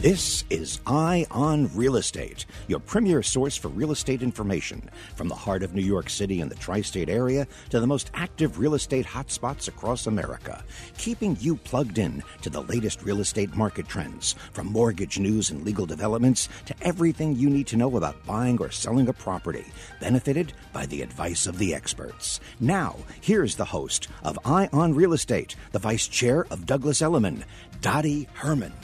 This is Eye on Real Estate, your premier source for real estate information from the heart of New York City and the tri-state area to the most active real estate hotspots across America, keeping you plugged in to the latest real estate market trends, from mortgage news and legal developments to everything you need to know about buying or selling a property, benefited by the advice of the experts. Now, here's the host of Eye on Real Estate, the vice chair of Douglas Elliman, Dottie Herman.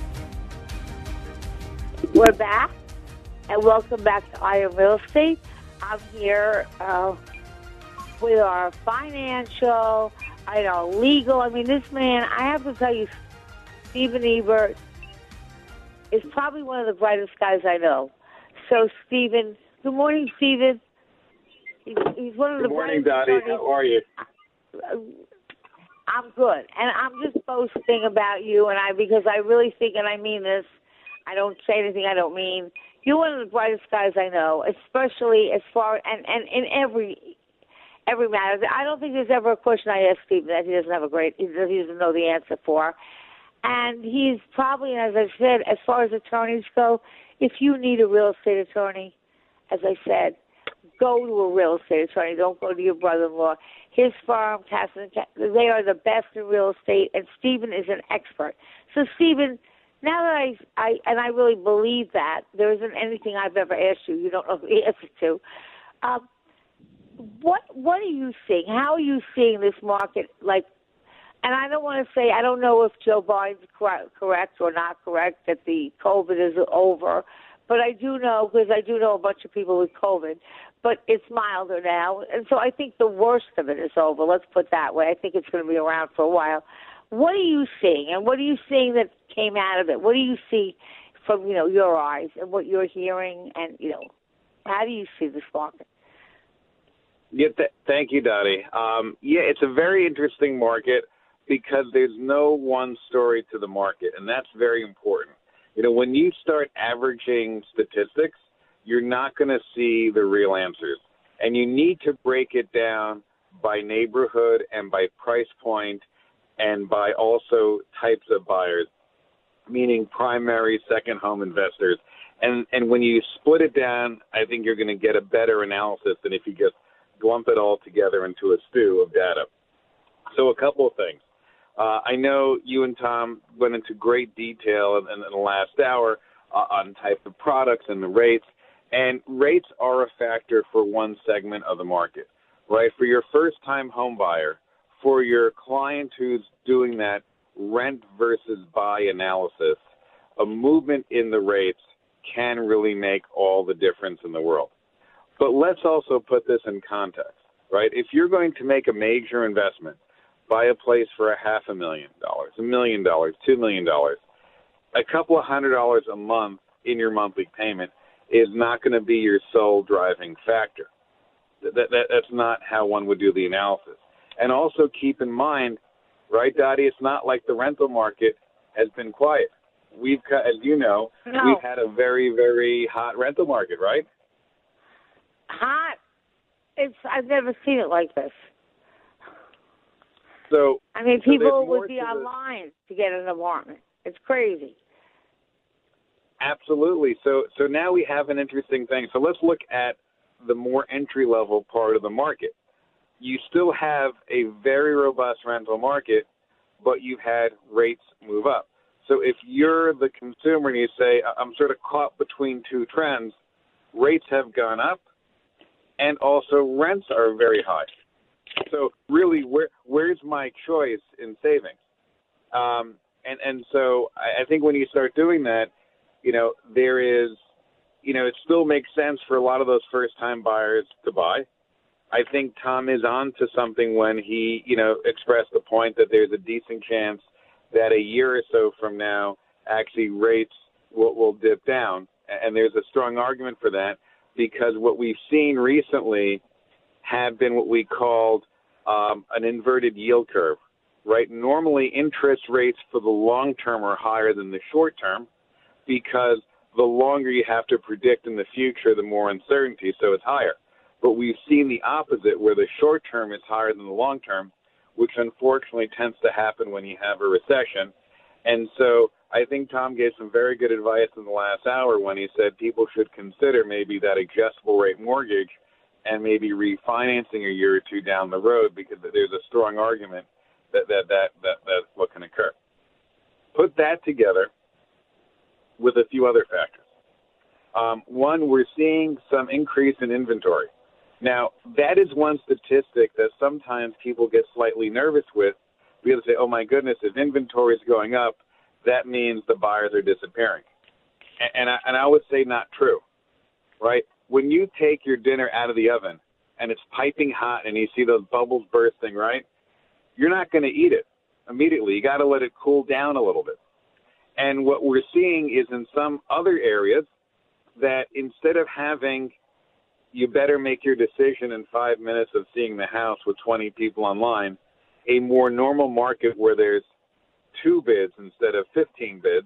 We're back, and welcome back to Eye on Real Estate. I'm here with our financial, legal. This man, I have to tell you, Stephen Ebert is probably one of the brightest guys I know. So, Stephen, good morning, Stephen. He's one of the brightest. Good morning, Dottie. How are you? I'm good, and I'm just boasting about you, because I really think, and I mean this, I don't say anything I don't mean. You're one of the brightest guys I know, especially as far and in every matter. I don't think there's ever a question I ask Steve that he doesn't know the answer for. And he's probably, as I said, as far as attorneys go, if you need a real estate attorney, as I said, go to a real estate attorney. Don't go to your brother-in-law. His firm, they are the best in real estate, and Stephen is an expert. So, Stephen, now that I really believe that, there isn't anything I've ever asked you don't know the answer to. What are you seeing? How are you seeing this market? And I don't want to say, I don't know if Joe Biden's correct or not correct that the COVID is over, but I do know, because I do know a bunch of people with COVID, but it's milder now. And so I think the worst of it is over. Let's put it that way. I think it's going to be around for a while. What are you seeing, and what are you seeing that came out of it? What do you see from, your eyes and what you're hearing, and, how do you see this market? Yeah, thank you, Dottie. It's a very interesting market because there's no one story to the market, and that's very important. When you start averaging statistics, you're not going to see the real answers, and you need to break it down by neighborhood and by price point and by also types of buyers, meaning primary, second home investors. And when you split it down, I think you're going to get a better analysis than if you just lump it all together into a stew of data. So a couple of things. I know you and Tom went into great detail in the last hour on type of products and the rates. And rates are a factor for one segment of the market, right? For your first-time home buyer, for your client who's doing that rent versus buy analysis, a movement in the rates can really make all the difference in the world. But let's also put this in context, right? If you're going to make a major investment, buy a place for $500,000, $1 million, $2 million, a couple of $100 a month in your monthly payment is not going to be your sole driving factor. That's not how one would do the analysis. And also keep in mind, right, Dottie, it's not like the rental market has been quiet. We've had a very, very hot rental market, right? Hot? I've never seen it like this. So people would be online to get an apartment. It's crazy. Absolutely. So now we have an interesting thing. So let's look at the more entry-level part of the market. You still have a very robust rental market, but you've had rates move up. So if you're the consumer and you say, I'm sort of caught between two trends, rates have gone up and also rents are very high. So really, where's my choice in savings? And so I think when you start doing that, there is, it still makes sense for a lot of those first-time buyers to buy. I think Tom is on to something when he, expressed the point that there's a decent chance that a year or so from now, actually rates will dip down. And there's a strong argument for that because what we've seen recently have been what we called an inverted yield curve, right? Normally, interest rates for the long term are higher than the short term because the longer you have to predict in the future, the more uncertainty, so it's higher. But we've seen the opposite, where the short term is higher than the long term, which unfortunately tends to happen when you have a recession. And so I think Tom gave some very good advice in the last hour when he said people should consider maybe that adjustable rate mortgage and maybe refinancing a year or two down the road, because there's a strong argument that's what can occur. Put that together with a few other factors. One, we're seeing some increase in inventory. Now, that is one statistic that sometimes people get slightly nervous with, because they say, oh, my goodness, if inventory is going up, that means the buyers are disappearing. And I would say not true, right? When you take your dinner out of the oven and it's piping hot and you see those bubbles bursting, right, you're not going to eat it immediately. You got to let it cool down a little bit. And what we're seeing is in some other areas that instead of having you better make your decision in 5 minutes of seeing the house with 20 people online, a more normal market where there's 2 bids instead of 15 bids,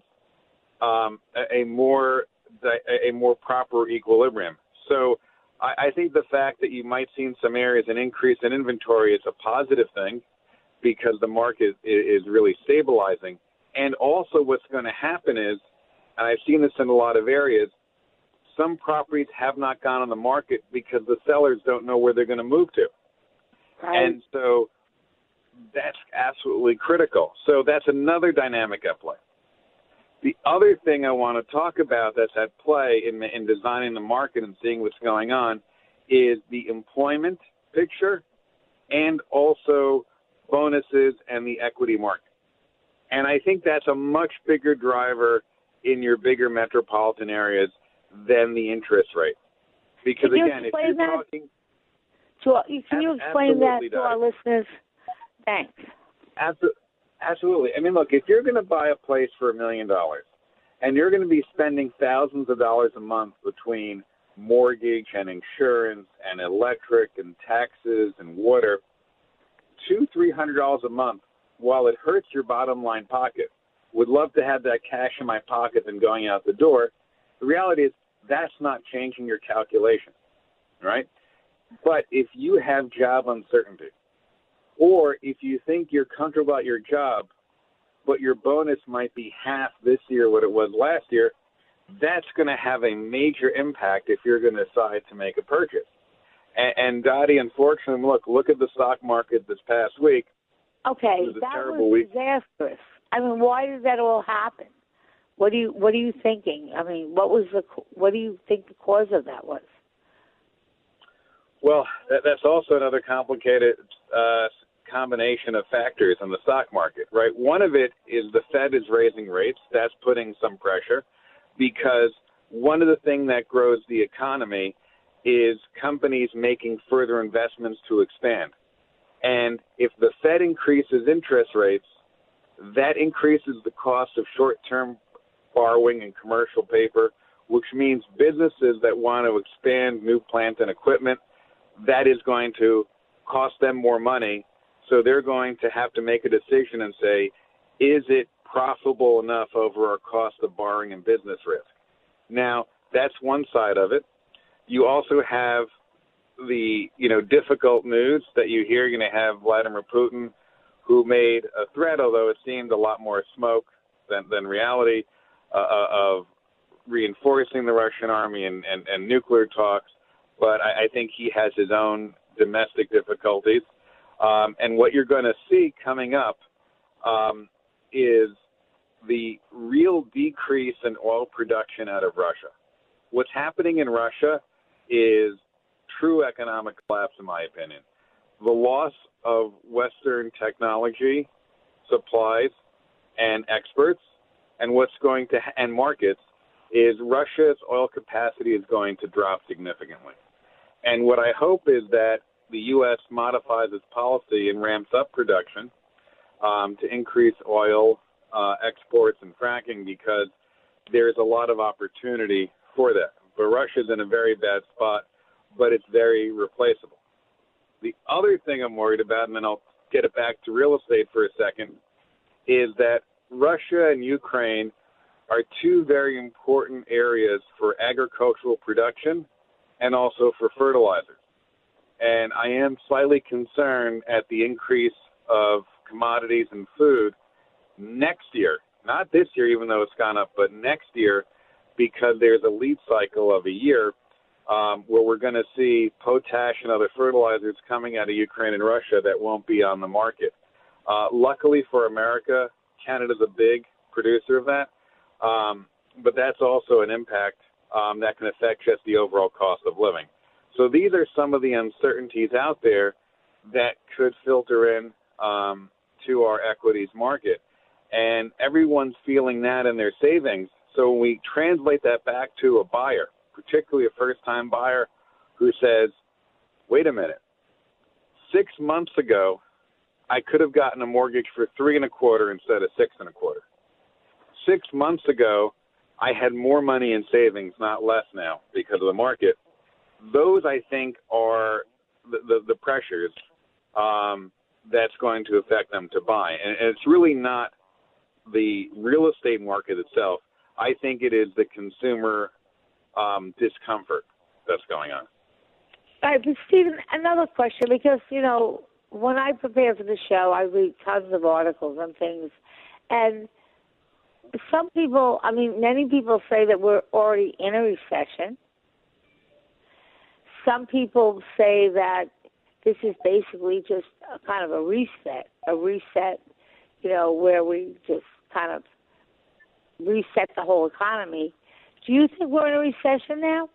a more proper equilibrium. So I think the fact that you might see in some areas an increase in inventory is a positive thing, because the market is really stabilizing. And also what's going to happen is, and I've seen this in a lot of areas, some properties have not gone on the market because the sellers don't know where they're going to move to. Right. And so that's absolutely critical. So that's another dynamic at play. The other thing I want to talk about that's at play in designing the market and seeing what's going on is the employment picture and also bonuses and the equity market. And I think that's a much bigger driver in your bigger metropolitan areas than the interest rate. Because, again, if you're talking... Can you explain that to our listeners? Thanks. Absolutely. I mean, look, if you're going to buy a place for $1 million and you're going to be spending thousands of dollars a month between mortgage and insurance and electric and taxes and water, $200-300 a month, while it hurts your bottom line pocket, would love to have that cash in my pocket and going out the door. The reality is that's not changing your calculation, right? But if you have job uncertainty, or if you think you're comfortable about your job, but your bonus might be half this year what it was last year, that's going to have a major impact if you're going to decide to make a purchase. And Dottie, unfortunately, look at the stock market this past week. Okay, that was disastrous. I mean, why did that all happen? What are you thinking? I mean, what do you think the cause of that was? Well, that's also another complicated combination of factors in the stock market, right? One of it is the Fed is raising rates. That's putting some pressure, because one of the things that grows the economy is companies making further investments to expand. And if the Fed increases interest rates, that increases the cost of short-term borrowing and commercial paper, which means businesses that want to expand new plant and equipment, that is going to cost them more money. So they're going to have to make a decision and say, is it profitable enough over our cost of borrowing and business risk? Now, that's one side of it. You also have the, difficult news that you hear. You're going to have Vladimir Putin, who made a threat, although it seemed a lot more smoke than reality, of reinforcing the Russian army and nuclear talks. But I think he has his own domestic difficulties. And what you're going to see coming up is the real decrease in oil production out of Russia. What's happening in Russia is true economic collapse, in my opinion. The loss of Western technology, supplies, and experts, and and markets, is Russia's oil capacity is going to drop significantly. And what I hope is that the U.S. modifies its policy and ramps up production to increase oil exports and fracking, because there's a lot of opportunity for that. But Russia's in a very bad spot, but it's very replaceable. The other thing I'm worried about, and then I'll get it back to real estate for a second, is that Russia and Ukraine are two very important areas for agricultural production and also for fertilizers. And I am slightly concerned at the increase of commodities and food next year, not this year, even though it's gone up, but next year, because there's a lead cycle of a year where we're going to see potash and other fertilizers coming out of Ukraine and Russia that won't be on the market. Luckily for America, Canada's a big producer of that, but that's also an impact that can affect just the overall cost of living. So these are some of the uncertainties out there that could filter in to our equities market. And everyone's feeling that in their savings. So when we translate that back to a buyer, particularly a first-time buyer who says, wait a minute, 6 months ago, I could have gotten a mortgage for 3.25% instead of 6.25%. 6 months ago, I had more money in savings, not less now because of the market. Those, I think, are the pressures that's going to affect them to buy. And it's really not the real estate market itself. I think it is the consumer discomfort that's going on. All right, but Stephen, another question, because, when I prepare for the show, I read tons of articles on things, and many people say that we're already in a recession. Some people say that this is basically just a kind of a reset, where we just kind of reset the whole economy. Do you think we're in a recession now?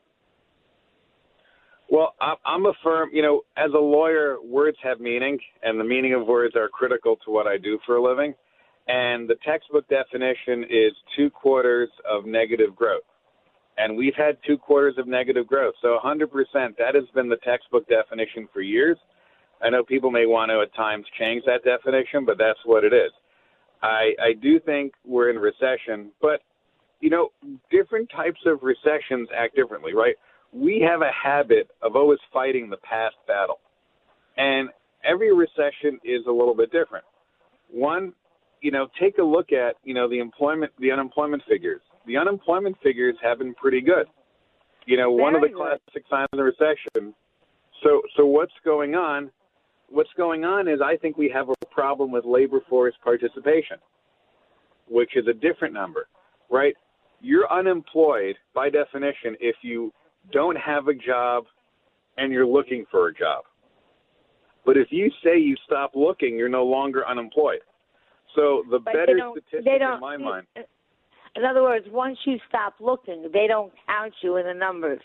Well, I'm a firm, as a lawyer, words have meaning, and the meaning of words are critical to what I do for a living. And the textbook definition is 2 quarters of negative growth. And we've had 2 quarters of negative growth. So 100%, that has been the textbook definition for years. I know people may want to at times change that definition, but that's what it is. I do think we're in a recession, but, different types of recessions act differently, right? We have a habit of always fighting the past battle. And every recession is a little bit different. One, take a look at, the unemployment figures. The unemployment figures have been pretty good. One of the classic signs of the recession. So what's going on? What's going on is I think we have a problem with labor force participation, which is a different number, right? You're unemployed by definition if you don't have a job and you're looking for a job. But if you say you stop looking, you're no longer unemployed. So the better statistic in my mind. In other words, once you stop looking, they don't count you in the numbers.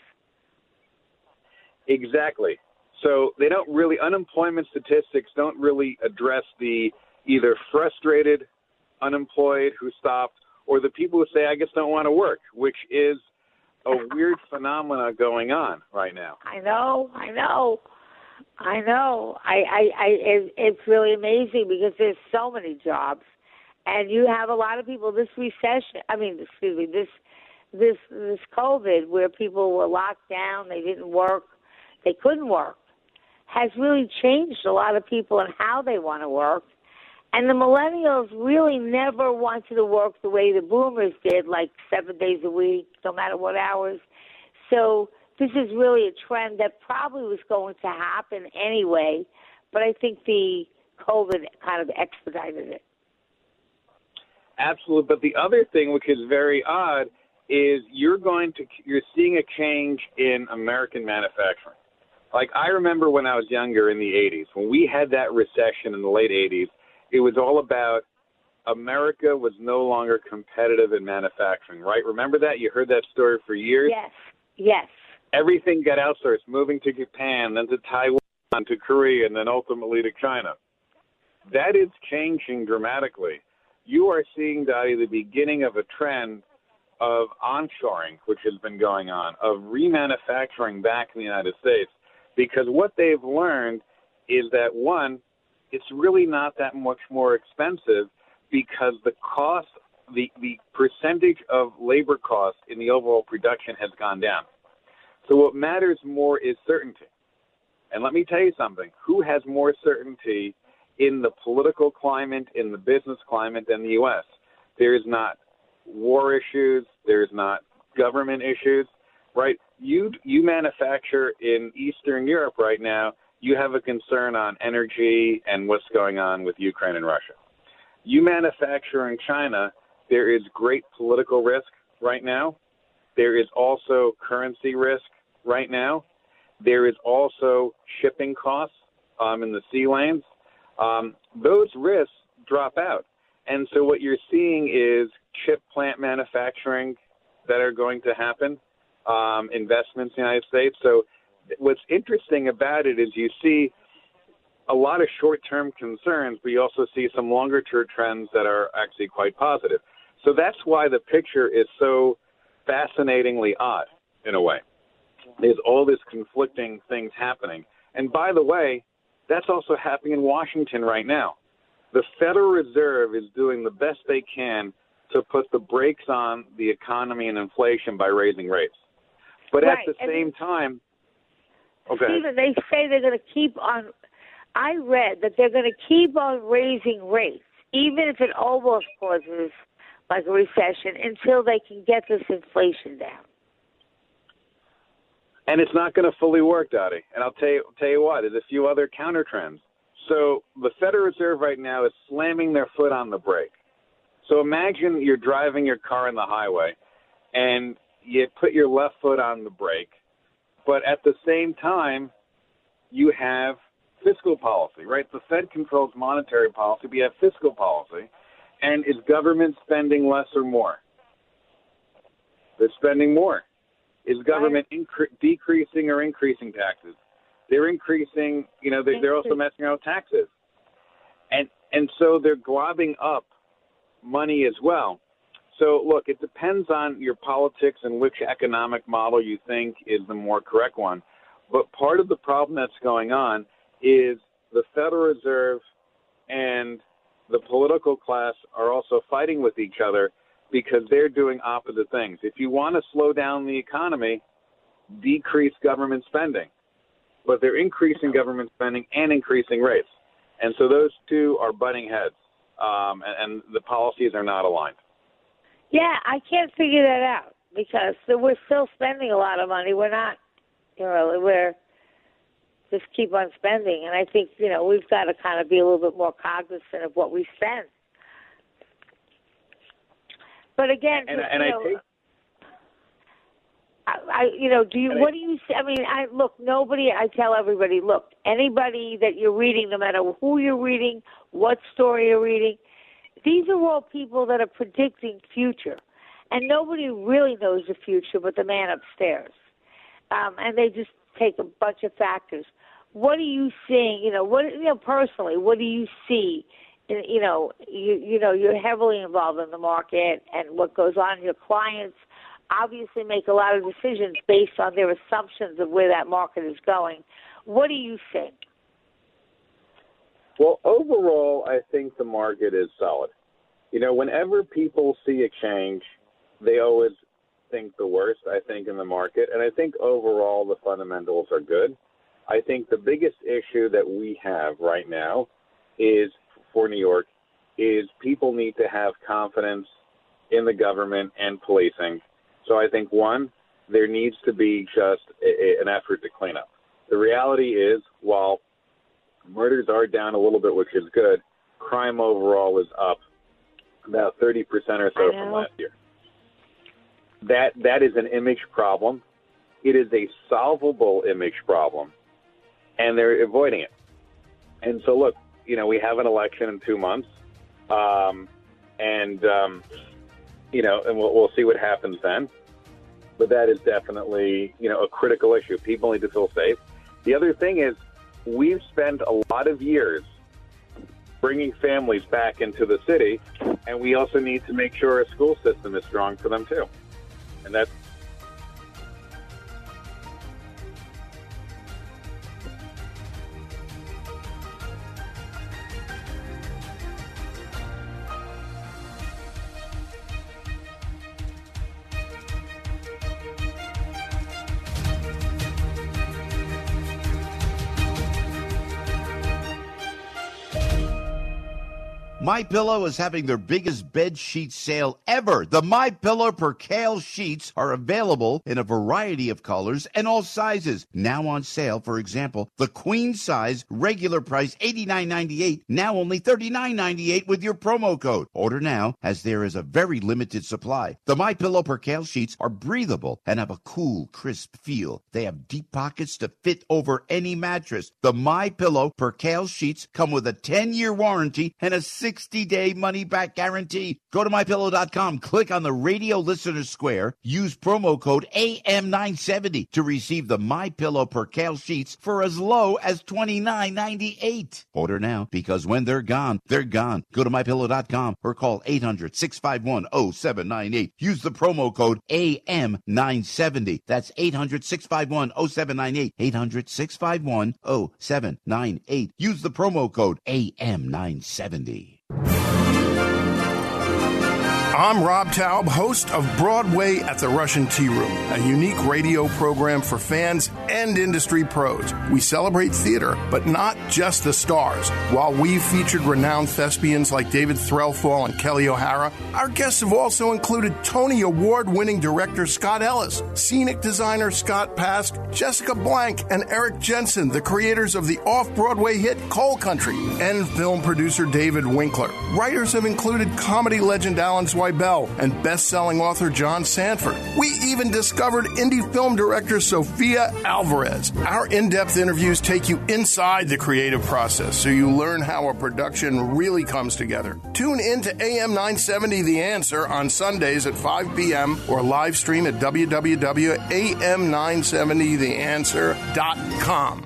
Exactly. So they don't really, unemployment statistics don't really address the either frustrated unemployed who stopped or the people who say, I just don't want to work, which is a weird phenomena going on right now. I know. It's really amazing because there's so many jobs, and you have a lot of people. This COVID, where people were locked down, they didn't work, they couldn't work, has really changed a lot of people and how they want to work. And the millennials really never wanted to work the way the boomers did, like 7 days a week, no matter what hours. So this is really a trend that probably was going to happen anyway, but I think the COVID kind of expedited it. Absolutely. But the other thing, which is very odd, is you're seeing a change in American manufacturing. Like I remember when I was younger in the 80s, when we had that recession in the late 80s, it was all about America was no longer competitive in manufacturing, right? Remember that? You heard that story for years? Yes. Everything got outsourced, moving to Japan, then to Taiwan, to Korea, and then ultimately to China. That is changing dramatically. You are seeing, Dottie, the beginning of a trend of onshoring, which has been going on, of remanufacturing back in the United States, because what they've learned is that, one, it's really not that much more expensive because the cost, the percentage of labor cost in the overall production has gone down. So what matters more is certainty. And let me tell you something. Who has more certainty in the political climate, in the business climate than the U.S.? There is not war issues. There is not government issues, right? You manufacture in Eastern Europe right now. You have a concern on energy and what's going on with Ukraine and Russia. You manufacture in China, there is great political risk right now. There is also currency risk right now. There is also shipping costs in the sea lanes. Those risks drop out. And so what you're seeing is chip plant manufacturing that are going to happen, investments in the United States. So what's interesting about it is you see a lot of short-term concerns, but you also see some longer-term trends that are actually quite positive. So that's why the picture is so fascinatingly odd in a way. There's all this conflicting things happening. And by the way, that's also happening in Washington right now. The Federal Reserve is doing the best they can to put the brakes on the economy and inflation by raising rates. But at the same time, Stephen, they say they're going to keep on. I read that they're going to keep on raising rates, even if it almost causes like a recession, until they can get this inflation down. And it's not going to fully work, Dottie. And I'll tell you what, there's a few other counter trends. So the Federal Reserve right now is slamming their foot on the brake. So imagine you're driving your car on the highway and you put your left foot on the brake, but at the same time, you have fiscal policy, right? The Fed controls monetary policy, but you have fiscal policy. And is government spending less or more? They're spending more. Is government decreasing or increasing taxes? They're increasing, they're also messing around with taxes. And so they're globbing up money as well. So, look, it depends on your politics and which economic model you think is the more correct one. But part of the problem that's going on is the Federal Reserve and the political class are also fighting with each other because they're doing opposite things. If you want to slow down the economy, decrease government spending. But they're increasing government spending and increasing rates. And so those two are butting heads, and the policies are not aligned. Yeah, I can't figure that out because we're still spending a lot of money. We're not, we're just keep on spending. And I think, we've got to kind of be a little bit more cognizant of what we spend. But again, what do you say? I mean, I tell everybody, look, anybody that you're reading, no matter who you're reading, what story you're reading, these are all people that are predicting future. And nobody really knows the future but the man upstairs. And they just take a bunch of factors. What are you seeing? Personally, what do you see? You're heavily involved in the market and what goes on. Your clients obviously make a lot of decisions based on their assumptions of where that market is going. What do you think? Well, overall, I think the market is solid. Whenever people see a change, they always think the worst, I think, in the market. And I think overall the fundamentals are good. I think the biggest issue that we have right now is, for New York, is people need to have confidence in the government and policing. So I think, one, there needs to be just an effort to clean up. The reality is, while murders are down a little bit, which is good, crime overall is up about 30% or so from last year. That is an image problem. It is a solvable image problem, and they're avoiding it. And so, look, we have an election in 2 months, and we'll see what happens then. But that is definitely, a critical issue. People need to feel safe. The other thing is we've spent a lot of years bringing families back into the city, and we also need to make sure our school system is strong for them, too. And that's MyPillow is having their biggest bed sheet sale ever. The MyPillow Percale sheets are available in a variety of colors and all sizes. Now on sale, for example, the queen size regular price $89.98, now only $39.98 with your promo code. Order now, as there is a very limited supply. The MyPillow Percale sheets are breathable and have a cool, crisp feel. They have deep pockets to fit over any mattress. The MyPillow Percale sheets come with a 10-year warranty and a 60-day money-back guarantee. Go to MyPillow.com, click on the radio listener square, use promo code AM970 to receive the MyPillow Percale sheets for as low as $29.98. Order now, because when they're gone, they're gone. Go to MyPillow.com or call 800-651-0798. Use the promo code AM970. That's 800-651-0798. 800-651-0798. Use the promo code AM970. I'm Rob Taub, host of Broadway at the Russian Tea Room, a unique radio program for fans and industry pros. We celebrate theater, but not just the stars. While we've featured renowned thespians like David Threlfall and Kelly O'Hara, our guests have also included Tony Award-winning director Scott Ellis, scenic designer Scott Pask, Jessica Blank, and Eric Jensen, the creators of the off-Broadway hit Coal Country, and film producer David Winkler. Writers have included comedy legend Alan Zweibel and best-selling author John Sanford. We even discovered indie film director Sofia Alvarez. Our in-depth interviews take you inside the creative process so you learn how a production really comes together. Tune in to AM 970 The Answer on Sundays at 5 p.m. or live stream at www.am970theanswer.com.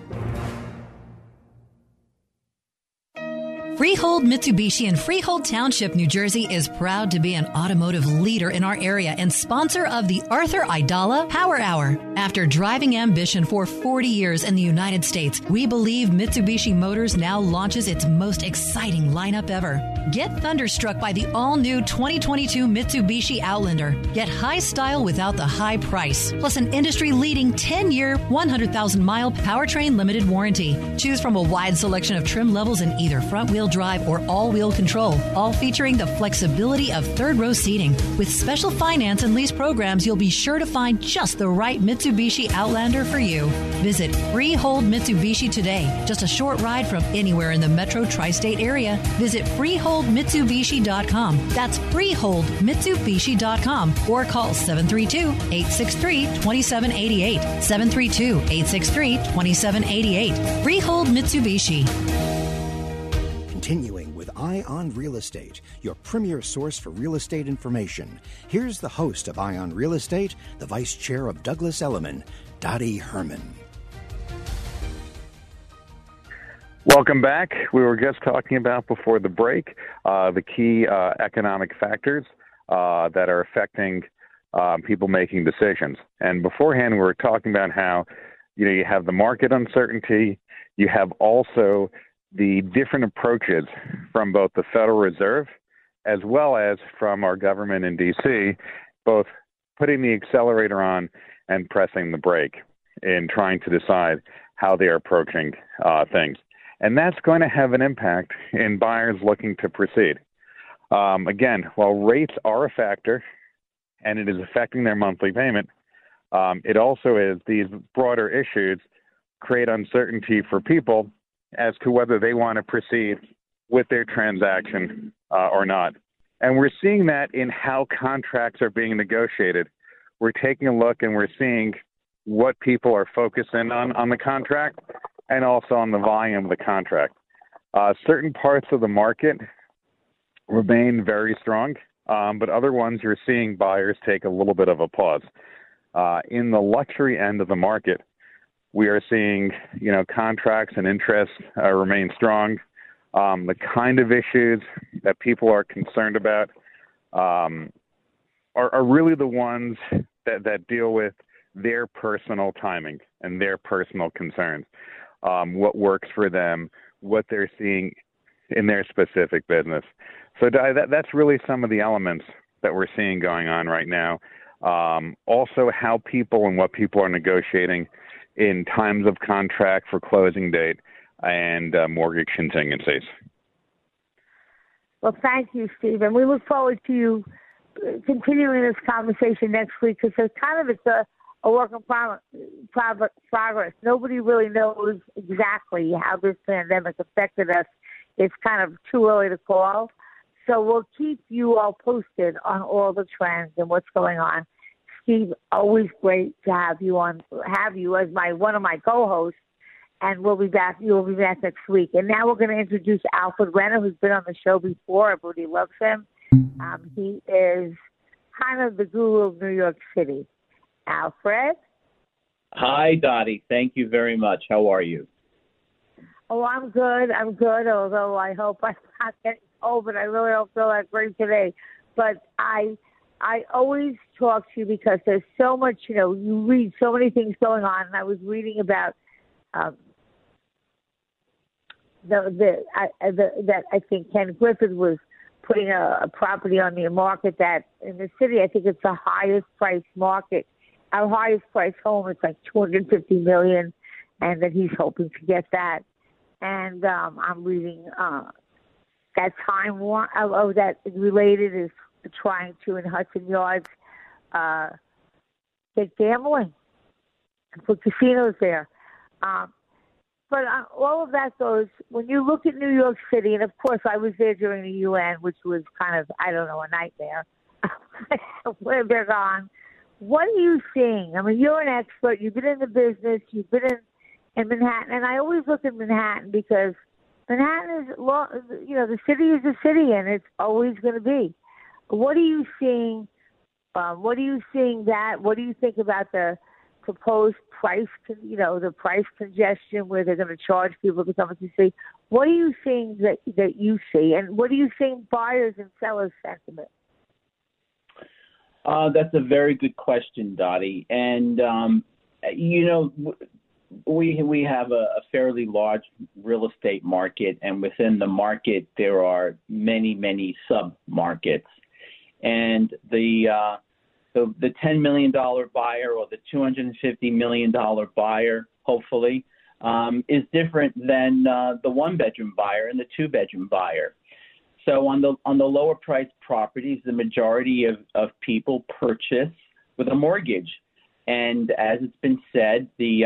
Freehold Mitsubishi in Freehold Township, New Jersey is proud to be an automotive leader in our area and sponsor of the Arthur Aidala Power Hour. After driving ambition for 40 years in the United States, we believe Mitsubishi Motors now launches its most exciting lineup ever. Get thunderstruck by the all-new 2022 Mitsubishi Outlander. Get high style without the high price, plus an industry-leading 10-year, 100,000-mile powertrain limited warranty. Choose from a wide selection of trim levels in either front-wheel drive or all-wheel control, all featuring the flexibility of third-row seating. With special finance and lease programs, you'll be sure to find just the right Mitsubishi Outlander for you. Visit Freehold Mitsubishi today. Just a short ride from anywhere in the metro tri-state area. Visit freeholdmitsubishi.com. That's freeholdmitsubishi.com or call 732-863-2788. 732-863-2788. Freehold Mitsubishi. Continuing with Eye on Real Estate, your premier source for real estate information. Here's the host of Eye on Real Estate, the Vice Chair of Douglas Elliman, Dottie Herman. Welcome back. We were just talking about before the break the key economic factors that are affecting people making decisions. And beforehand, we were talking about how you have the market uncertainty, you have also the different approaches from both the Federal Reserve as well as from our government in D.C., both putting the accelerator on and pressing the brake in trying to decide how they are approaching things. And that's going to have an impact in buyers looking to proceed. Again, while rates are a factor and it is affecting their monthly payment, it also is these broader issues create uncertainty for people as to whether they want to proceed with their transaction or not. And we're seeing that in how contracts are being negotiated. We're taking a look and we're seeing what people are focusing on the contract and also on the volume of the contract. Certain parts of the market remain very strong, but other ones you're seeing buyers take a little bit of a pause. In the luxury end of the market, we are seeing, contracts and interest remain strong. The kind of issues that people are concerned about are really the ones that deal with their personal timing and their personal concerns, what works for them, what they're seeing in their specific business. So that's really some of the elements that we're seeing going on right now. Also, how people and what people are negotiating in times of contract for closing date and mortgage contingencies. Well, thank you, Steve. And we look forward to you continuing this conversation next week because it's a work in progress. Nobody really knows exactly how this pandemic affected us. It's kind of too early to call. So we'll keep you all posted on all the trends and what's going on. Steve, always great to have you as one of my co-hosts. And we'll be back. You'll be back next week. And now we're going to introduce Alfred Renner, who's been on the show before. Everybody loves him. He is kind of the guru of New York City. Alfred? Hi, Dottie. Thank you very much. How are you? Oh, I'm good. Although I hope I'm not getting old, but I really don't feel that great today. But I always talk to you because there's so much, you read so many things going on. And I was reading about that I think Ken Griffith was putting a property on the market that in the city, I think it's the highest priced market. Our highest priced home is like $250 million, and that he's hoping to get that. And I'm reading that Time Warner that is related is trying to in Hudson Yards get gambling and put casinos there. But all of that goes, when you look at New York City, and of course I was there during the UN, which was kind of, a nightmare, where they're gone. What are you seeing? I mean, you're an expert. You've been in the business. You've been in Manhattan. And I always look at Manhattan because Manhattan is, the city is a city, and it's always going to be. What are you seeing? What do you think about the proposed price, the price congestion where they're going to charge people to come to see? What are you seeing that you see? And what are you seeing buyers and sellers sentiment? That's a very good question, Dottie. And, we have a fairly large real estate market, and within the market there are many, many sub-markets. And the $10 million buyer or the $250 million buyer, hopefully, is different than the one-bedroom buyer and the two-bedroom buyer. So on the lower priced properties, the majority of people purchase with a mortgage. And as it's been said,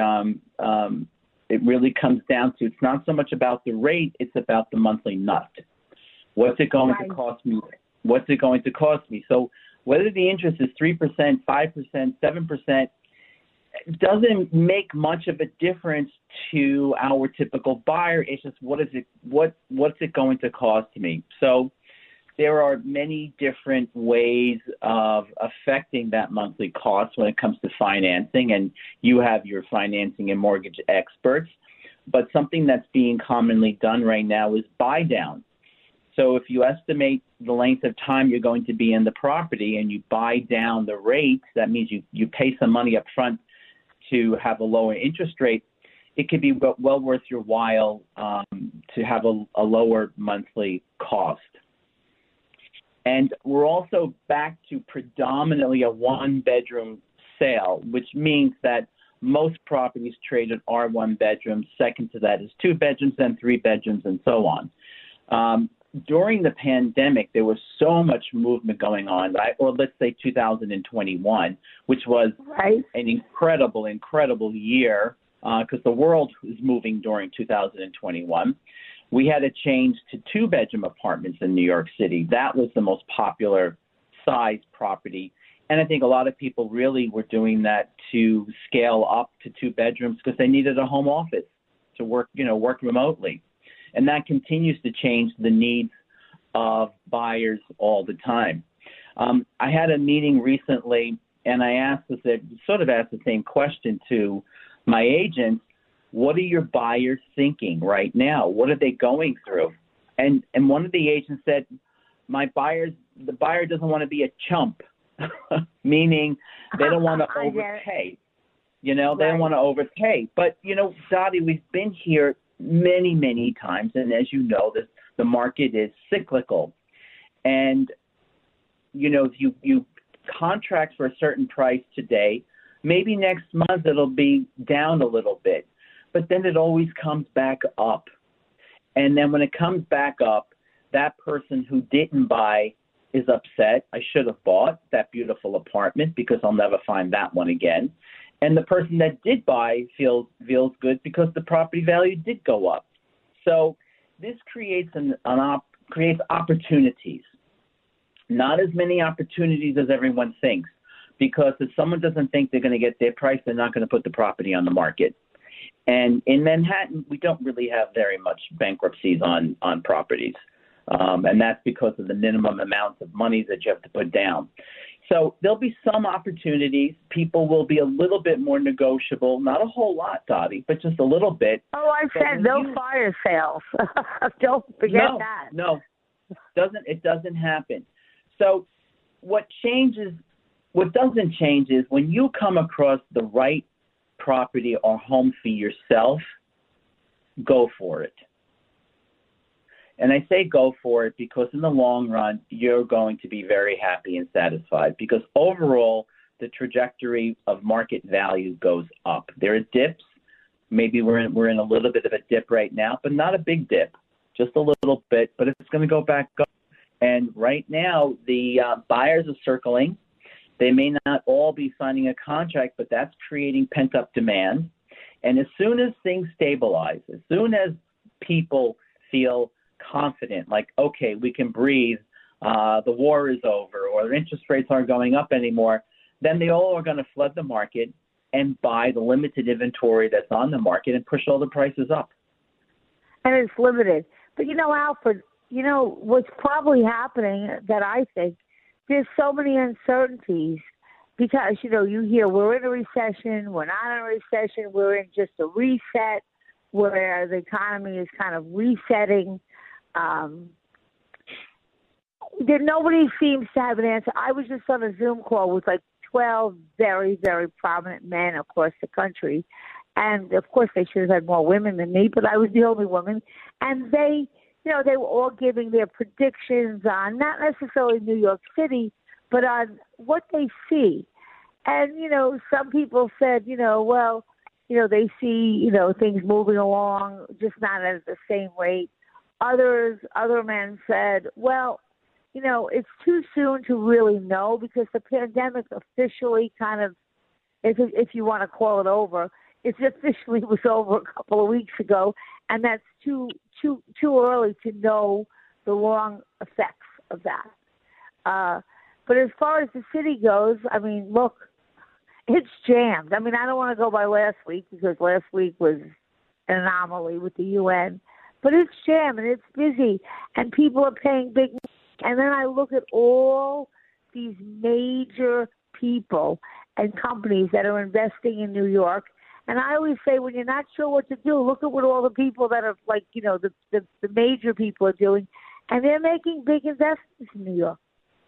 it really comes down to, it's not so much about the rate, it's about the monthly nut. What's it going to cost me? What's it going to cost me? So whether the interest is 3%, 5%, 7%, doesn't make much of a difference to our typical buyer. It's just what's it going to cost me? So there are many different ways of affecting that monthly cost when it comes to financing, and you have your financing and mortgage experts. But something that's being commonly done right now is buy down. So if you estimate the length of time you're going to be in the property and you buy down the rate, that means you pay some money up front to have a lower interest rate. It could be well worth your while to have a lower monthly cost. And we're also back to predominantly a one-bedroom sale, which means that most properties traded are one bedroom. Second to that is two bedrooms, then three bedrooms, and so on. During the pandemic, there was so much movement going on, right? Or let's say 2021, which was an incredible year because the world was moving during 2021. We had a change to two-bedroom apartments in New York City. That was the most popular size property. And I think a lot of people really were doing that to scale up to two bedrooms because they needed a home office to work remotely. And that continues to change the needs of buyers all the time. I had a meeting recently, and I sort of asked the same question to my agents. What are your buyers thinking right now? What are they going through? And one of the agents said, the buyer doesn't want to be a chump, meaning they don't want to overpay. They don't want to overpay. But, Dottie, we've been here many, many times, and as you know, the market is cyclical. And, if you contract for a certain price today, maybe next month it'll be down a little bit, but then it always comes back up. And then when it comes back up, that person who didn't buy is upset. I should have bought that beautiful apartment because I'll never find that one again. And the person that did buy feels good because the property value did go up. So this creates creates opportunities. Not as many opportunities as everyone thinks, because if someone doesn't think they're going to get their price, they're not going to put the property on the market. And in Manhattan, we don't really have very much bankruptcies on properties. And that's because of the minimum amounts of money that you have to put down. So there'll be some opportunities. People will be a little bit more negotiable, not a whole lot, Dottie, but just a little bit. Oh, I said no fire sales. Don't forget that. No, it doesn't happen. So what doesn't change is when you come across the right property or home for yourself, go for it. And I say go for it because in the long run, you're going to be very happy and satisfied because overall, the trajectory of market value goes up. There are dips. Maybe we're in a little bit of a dip right now, but not a big dip, just a little bit, but it's going to go back up. And right now, the buyers are circling. They may not all be signing a contract, but that's creating pent-up demand. And as soon as things stabilize, as soon as people feel confident, like, okay, we can breathe, the war is over, or interest rates aren't going up anymore, then they all are going to flood the market and buy the limited inventory that's on the market and push all the prices up. And it's limited. But, Alfred, what's probably happening that I think, there's so many uncertainties because, you hear we're in a recession, we're not in a recession, we're in just a reset where the economy is kind of resetting. Nobody seems to have an answer. I was just on a Zoom call with like 12 very, very prominent men across the country. And, of course, they should have had more women than me, but I was the only woman. And they were all giving their predictions on not necessarily New York City, but on what they see. And, some people said, they see, things moving along, just not at the same rate. Other men said, well, it's too soon to really know because the pandemic officially kind of, if you want to call it over, it officially was over a couple of weeks ago, and that's too early to know the long effects of that. But as far as the city goes, I mean, look, it's jammed. I mean, I don't want to go by last week because last week was an anomaly with the UN, but it's jammed and it's busy, and people are paying big money. And then I look at all these major people and companies that are investing in New York. And I always say, when you're not sure what to do, look at what all the people that are like, the major people are doing. And they're making big investments in New York.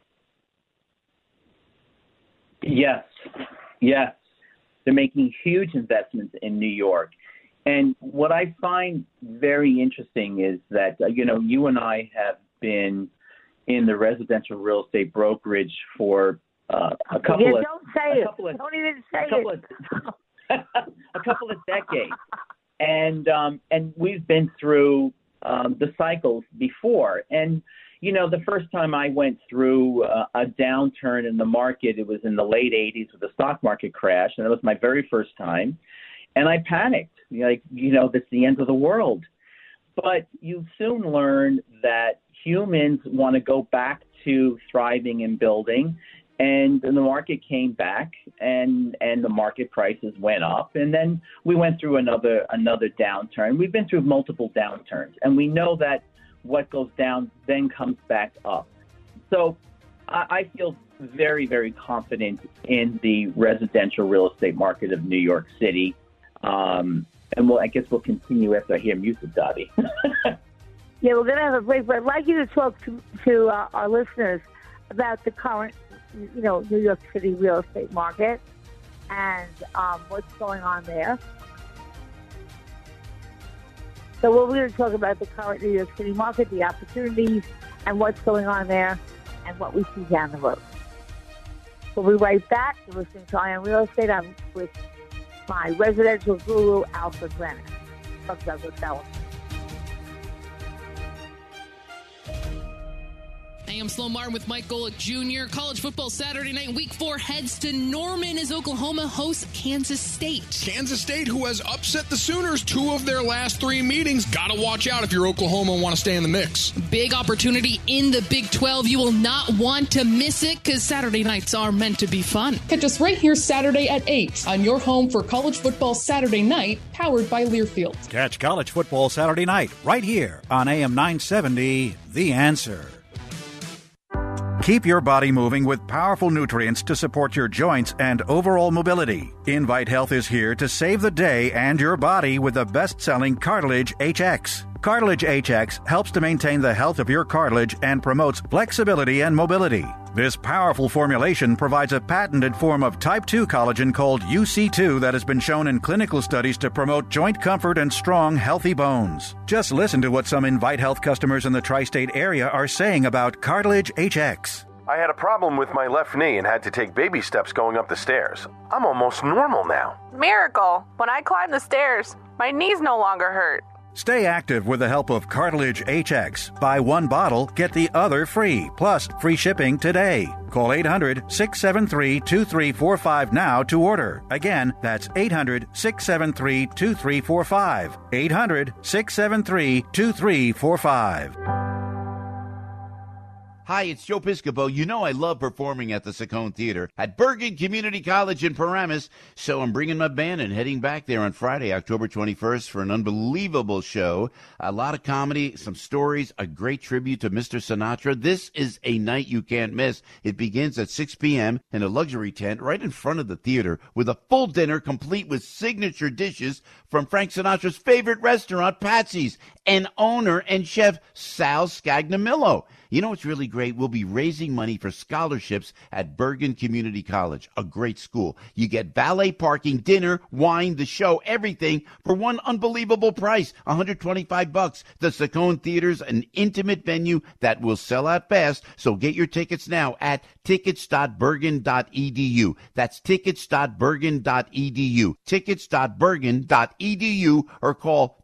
Yes. They're making huge investments in New York. And what I find very interesting is that, you and I have been in the residential real estate brokerage for a couple of... Don't say it. Don't even say it. A couple of decades, and we've been through the cycles before. And the first time I went through a downturn in the market, it was in the late '80s with the stock market crash, and it was my very first time. And I panicked, that's the end of the world. But you soon learn that humans want to go back to thriving and building. And the market came back, and the market prices went up, and then we went through another downturn. We've been through multiple downturns, and we know that what goes down then comes back up. So I feel very, very confident in the residential real estate market of New York City, and I guess we'll continue after I hear music, Dottie. Yeah, we're going to have a break, but I'd like you to talk to our listeners about the current New York City real estate market and what's going on there. So we're going to talk about the current New York City market, the opportunities, and what's going on there, and what we see down the road. We'll be right back. You're listening to Eye on Real Estate. I'm with my residential guru, Alfred Brenner from Douglas Elliman. Hey, I'm Sloan Martin with Mike Golick Jr. College football Saturday night, Week 4 heads to Norman as Oklahoma hosts Kansas State. Kansas State, who has upset the Sooners 2 of their last 3 meetings. Got to watch out if you're Oklahoma and want to stay in the mix. Big opportunity in the Big 12. You will not want to miss it because Saturday nights are meant to be fun. Catch us right here Saturday at 8 on your home for College Football Saturday Night, powered by Learfield. Catch College Football Saturday Night right here on AM 970, The Answer. Keep your body moving with powerful nutrients to support your joints and overall mobility. Invite Health is here to save the day and your body with the best-selling Cartilage HX. Cartilage HX helps to maintain the health of your cartilage and promotes flexibility and mobility. This powerful formulation provides a patented form of type 2 collagen called UC2 that has been shown in clinical studies to promote joint comfort and strong, healthy bones. Just listen to what some Invite Health customers in the tri-state area are saying about Cartilage HX. I had a problem with my left knee and had to take baby steps going up the stairs. I'm almost normal now. Miracle! When I climb the stairs, my knees no longer hurt. Stay active with the help of Cartilage HX. Buy one bottle, get the other free, plus free shipping today. Call 800-673-2345 now to order. Again, that's 800-673-2345. 800-673-2345. Hi, it's Joe Piscopo. You know I love performing at the Saccone Theater at Bergen Community College in Paramus, so I'm bringing my band and heading back there on Friday, October 21st for an unbelievable show. A lot of comedy, some stories, a great tribute to Mr. Sinatra. This is a night you can't miss. It begins at 6 p.m. in a luxury tent right in front of the theater with a full dinner complete with signature dishes from Frank Sinatra's favorite restaurant, Patsy's, and owner and chef Sal Scagnamillo. You know what's really great? We'll be raising money for scholarships at Bergen Community College, a great school. You get valet parking, dinner, wine, the show, everything for one unbelievable price, $125. The Saccone Theater's an intimate venue that will sell out fast, so get your tickets now at tickets.bergen.edu. That's tickets.bergen.edu. Tickets.bergen.edu or call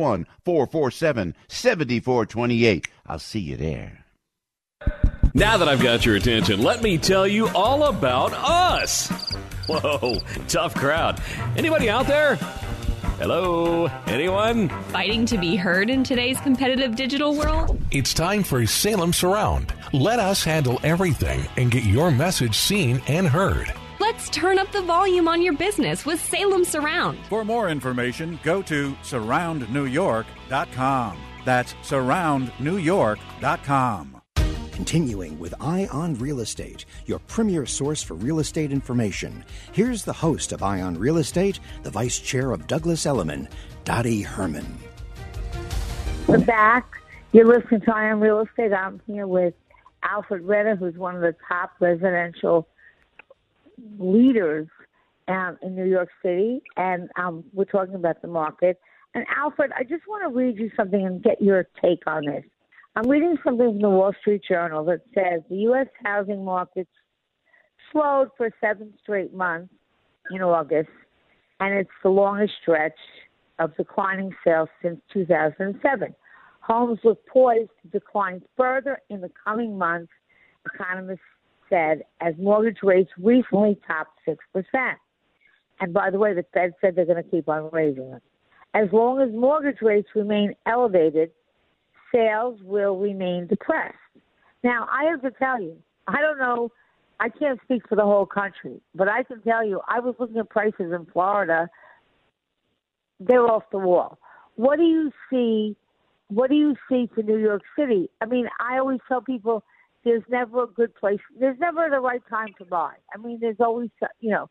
201-447-7428. I'll see you there. Now that I've got your attention, let me tell you all about us. Whoa, tough crowd. Anybody out there? Hello? Anyone? Fighting to be heard in today's competitive digital world? It's time for Salem Surround. Let us handle everything and get your message seen and heard. Let's turn up the volume on your business with Salem Surround. For more information, go to surroundnewyork.com. That's surroundnewyork.com. Continuing with Eye on Real Estate, your premier source for real estate information. Here's the host of Eye on Real Estate, the Vice Chair of Douglas Elliman, Dottie Herman. We're back. You're listening to Eye on Real Estate. I'm here with Alfred Redder, who's one of the top residential leaders in New York City, and we're talking about the market. And Alfred, I just want to read you something and get your take on this. I'm reading something from the Wall Street Journal that says the U.S. housing market slowed for 7 straight months in August, and it's the longest stretch of declining sales since 2007. Homes look poised to decline further in the coming months, economists said, as mortgage rates recently topped 6%. And by the way, the Fed said they're going to keep on raising them. As long as mortgage rates remain elevated, sales will remain depressed. Now, I have to tell you, I don't know, I can't speak for the whole country, but I can tell you, I was looking at prices in Florida. They're off the wall. What do you see for New York City? I mean, I always tell people there's never a good place. There's never the right time to buy. I mean, there's always, you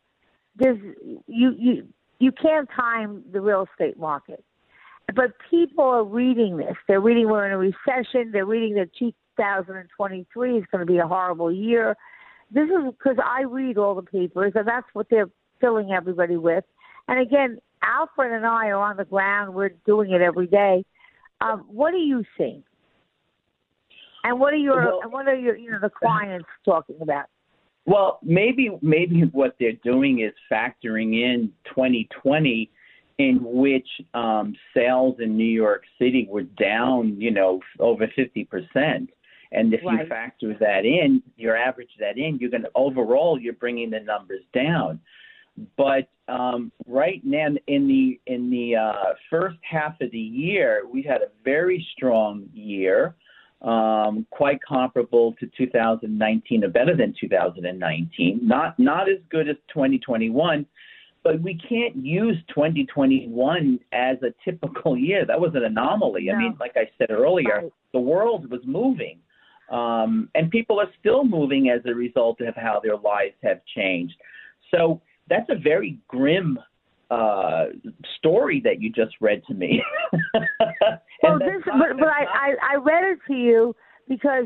can't time the real estate market. But people are reading this. They're reading we're in a recession. They're reading that 2023 is going to be a horrible year. This is because I read all the papers, and that's what they're filling everybody with. And again, Alfred and I are on the ground. We're doing it every day. What do you think? And what are your the clients talking about? Well, maybe what they're doing is factoring in 2020, in which sales in New York City were down, over 50%. And if Right. you factor that in, you average that in, you're bringing the numbers down. But right now, in the first half of the year, we had a very strong year, quite comparable to 2019, or better than 2019. Not as good as 2021, but we can't use 2021 as a typical year. That was an anomaly. No. I mean, like I said earlier, Right. the world was moving, and people are still moving as a result of how their lives have changed. So that's a very grim story that you just read to me. Well, I read it to you because,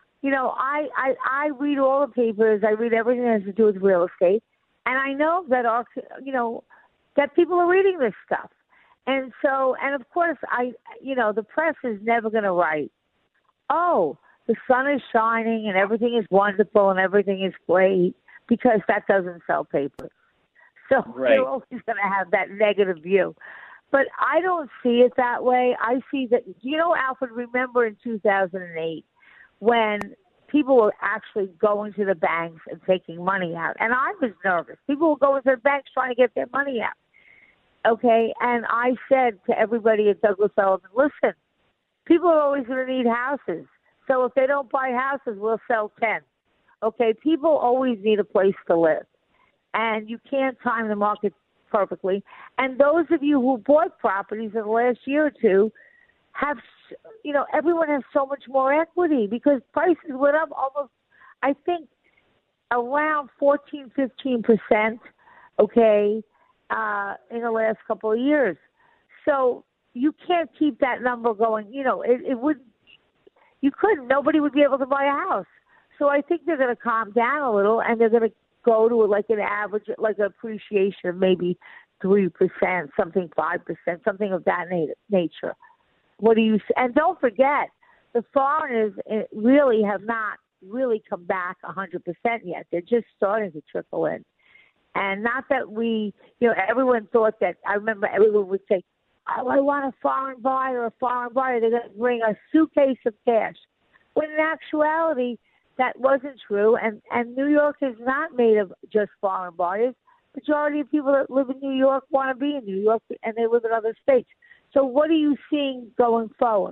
I read all the papers. I read everything that has to do with real estate. And I know that that people are reading this stuff. And so, and of course, the press is never going to write, oh, the sun is shining and everything is wonderful and everything is great, because that doesn't sell papers. So Right. They're always going to have that negative view. But I don't see it that way. I see that, Alfred, remember in 2008 when people were actually going to the banks and taking money out. And I was nervous. People were going to the banks trying to get their money out. Okay? And I said to everybody at Douglas Sullivan, listen, people are always going to need houses. So if they don't buy houses, we'll sell 10. Okay? People always need a place to live. And you can't time the market perfectly. And those of you who bought properties in the last year or two have, everyone has so much more equity because prices went up almost, I think, around 14, 15%, okay, in the last couple of years. So you can't keep that number going. It would, you couldn't. Nobody would be able to buy a house. So I think they're going to calm down a little and they're going to go to like an average, like an appreciation of maybe 3%, something 5%, something of that nature. What do you? And don't forget, the foreigners really have not really come back 100% yet. They're just starting to trickle in, and not that we, everyone thought that. I remember everyone would say, "Oh, I want a foreign buyer, They're going to bring a suitcase of cash." When in actuality, that wasn't true, and New York is not made of just foreign buyers. Majority of people that live in New York want to be in New York, and they live in other states. So what are you seeing going forward?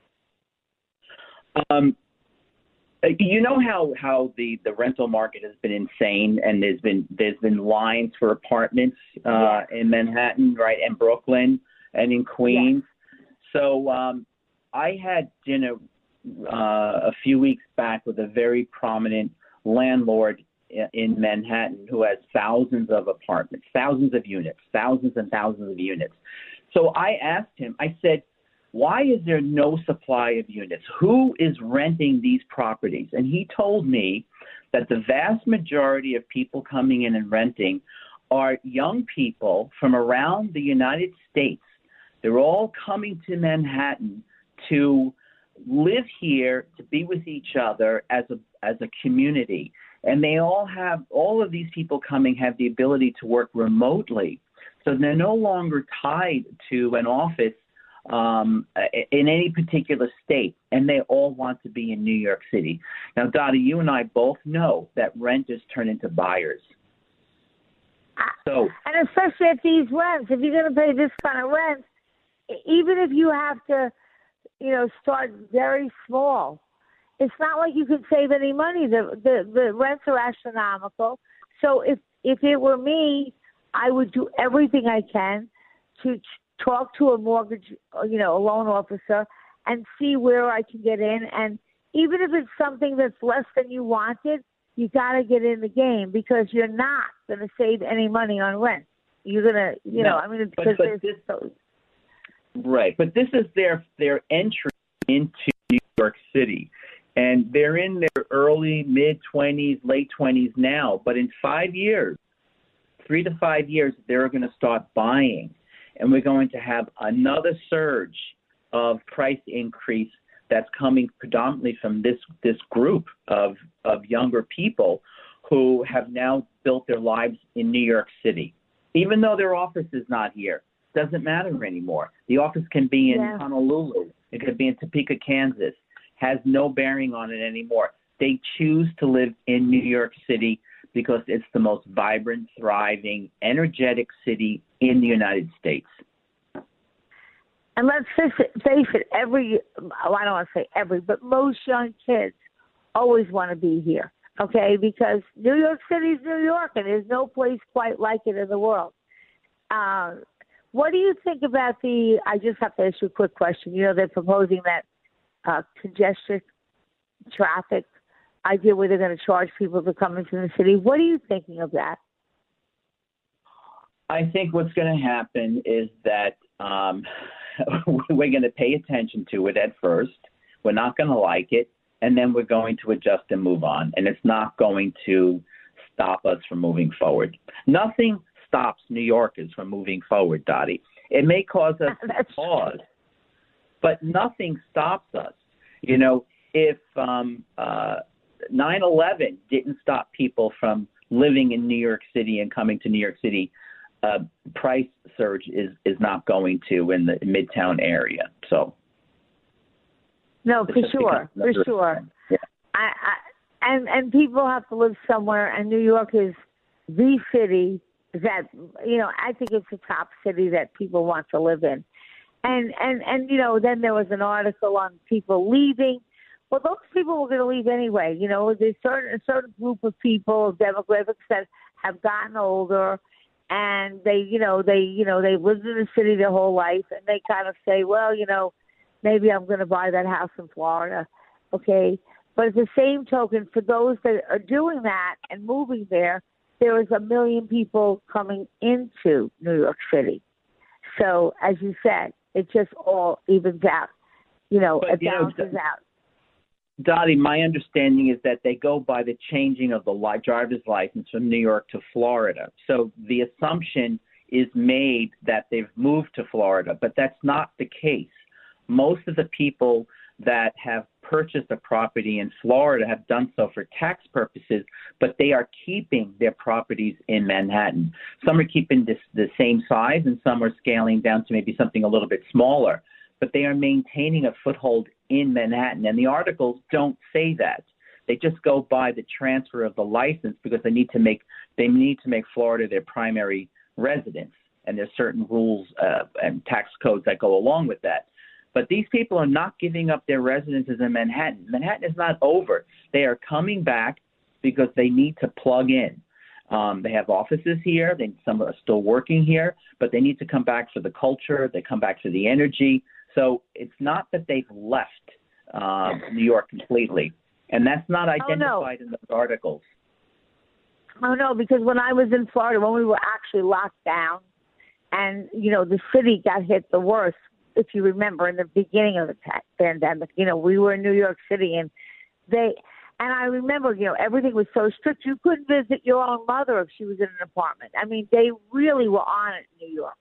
You know how the rental market has been insane, and there's been lines for apartments in Manhattan, right, and Brooklyn, and in Queens. Yeah. So I had dinner a few weeks back with a very prominent landlord in Manhattan who has thousands of apartments, thousands of units, thousands and thousands of units. So I asked him, I said, why is there no supply of units? Who is renting these properties? And he told me that the vast majority of people coming in and renting are young people from around the United States. They're all coming to Manhattan to live here, to be with each other as a community. And they all of these people coming have the ability to work remotely. So they're no longer tied to an office in any particular state, and they all want to be in New York City. Now, Dottie, you and I both know that renters turn into buyers. So, and especially at these rents, if you're going to pay this kind of rent, even if you have to, start very small, it's not like you can save any money. The rents are astronomical. So if it were me, I would do everything I can to talk to a mortgage, a loan officer, and see where I can get in. And even if it's something that's less than you wanted, you got to get in the game because you're not going to save any money on rent. You're going to, because right. But this is their entry into New York City. And they're in their early, mid-20s, late 20s now. But in 5 years, 3 to 5 years, they're going to start buying. And we're going to have another surge of price increase that's coming predominantly from this group of younger people who have now built their lives in New York City. Even though their office is not here, doesn't matter anymore. The office can be in Honolulu. It could be in Topeka, Kansas. has no bearing on it anymore. They choose to live in New York City because it's the most vibrant, thriving, energetic city in the United States. And let's face it, I don't want to say every, but most young kids always want to be here, okay? Because New York City is New York, and there's no place quite like it in the world. What do you think about I just have to ask you a quick question. You know, they're proposing that congestion traffic idea where they're going to charge people to come into the city. What are you thinking of that? I think what's going to happen is that we're going to pay attention to it at first. We're not going to like it, and then we're going to adjust and move on. And it's not going to stop us from moving forward. Nothing stops New Yorkers from moving forward, Dottie. It may cause us to pause, but nothing stops us. You know, if 9/11 didn't stop people from living in New York City and coming to New York City, price surge is not going to in the Midtown area. So, no, for sure. Yeah. And people have to live somewhere, and New York is the city that, you know, I think it's the top city that people want to live in. And you know, then there was an article on people leaving. Well, those people were going to leave anyway. You know, there's a certain group of people, demographics that have gotten older, and they lived in the city their whole life, and they kind of say, well, you know, maybe I'm going to buy that house in Florida, okay? But at the same token, for those that are doing that and moving there is 1 million people coming into New York City. So, as you said, it just all evens out. You know, it balances out. Dottie, my understanding is that they go by the changing of the driver's license from New York to Florida. So the assumption is made that they've moved to Florida, but that's not the case. Most of the people that have purchased a property in Florida have done so for tax purposes, but they are keeping their properties in Manhattan. Some are keeping the same size, and some are scaling down to maybe something a little bit smaller. But they are maintaining a foothold in Manhattan. And the articles don't say that. They just go by the transfer of the license because they need to make Florida their primary residence. And there's certain rules and tax codes that go along with that. But these people are not giving up their residences in Manhattan. Manhattan is not over. They are coming back because they need to plug in. They have offices here. Some are still working here, but they need to come back for the culture. They come back for the energy. So it's not that they've left New York completely. And that's not identified in those articles. Oh, no, because when I was in Florida, when we were actually locked down and, you know, the city got hit the worst, if you remember, in the beginning of the pandemic, you know, we were in New York City and I remember, you know, everything was so strict. You couldn't visit your own mother if she was in an apartment. I mean, they really were on it in New York.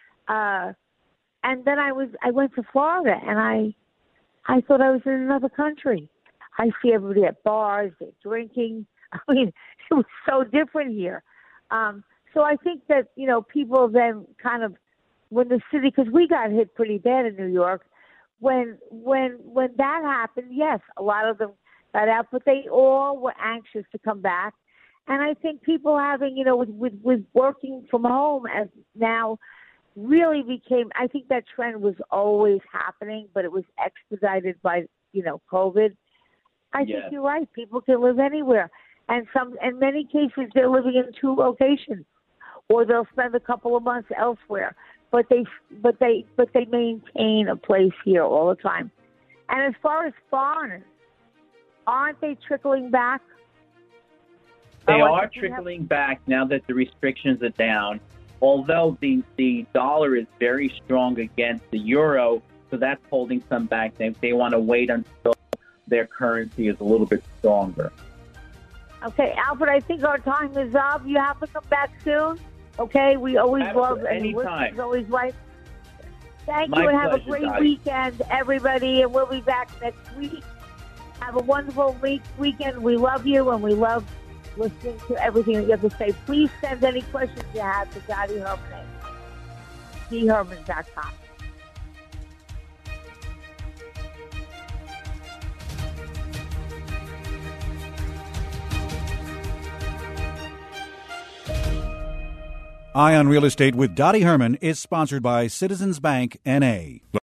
And then I went to Florida, and I thought I was in another country. I see everybody at bars, they're drinking. I mean, it was so different here. So I think that, you know, people then kind of, when the city, because we got hit pretty bad in New York, when that happened, yes, a lot of them got out, but they all were anxious to come back. And I think people having, you know, with working from home as now really became, I think that trend was always happening, but it was expedited by, you know, COVID. I think you're right. People can live anywhere. And in many cases, they're living in 2 locations, or they'll spend a couple of months elsewhere. But they maintain a place here all the time. And as far as foreigners, aren't they trickling back? They are trickling back now that the restrictions are down. Although the dollar is very strong against the euro, so that's holding some back. They want to wait until their currency is a little bit stronger. Okay, Alfred, I think our time is up. You have to come back soon. Okay, we always love anytime. Always right. Thank My you, and have a pleasure, great Dottie. weekend, everybody. And we'll be back next week. Have a wonderful weekend. We love you, and we love listening to everything that you have to say. Please send any questions you have to Dottie Herman at dherman.com. Eye on Real Estate with Dottie Herman is sponsored by Citizens Bank N.A.